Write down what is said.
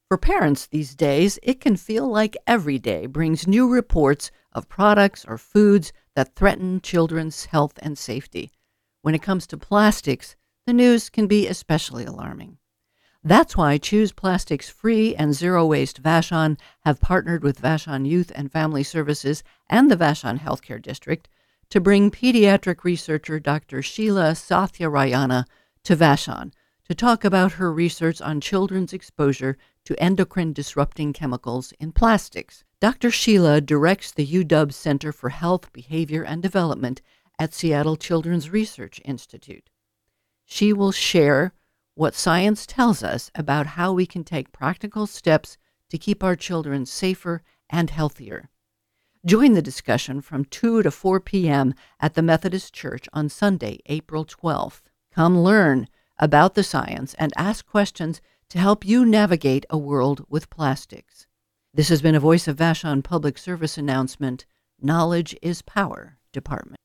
For parents these days, it can feel like every day brings new reports of products or foods that threaten children's health and safety. When it comes to plastics, the news can be especially alarming. That's why Choose Plastics Free and Zero Waste Vashon have partnered with Vashon Youth and Family Services and the Vashon Healthcare District to bring pediatric researcher Dr. Sheila Sathyarayana to Vashon to talk about her research on children's exposure to endocrine-disrupting chemicals in plastics. Dr. Sheila directs the UW Center for Health, Behavior, and Development at Seattle Children's Research Institute. She will share what science tells us about how we can take practical steps to keep our children safer and healthier. Join the discussion from 2 to 4 p.m. at the Methodist Church on Sunday, April 12th. Come learn about the science and ask questions to help you navigate a world with plastics. This has been a Voice of Vashon Public Service announcement. Knowledge is Power Department.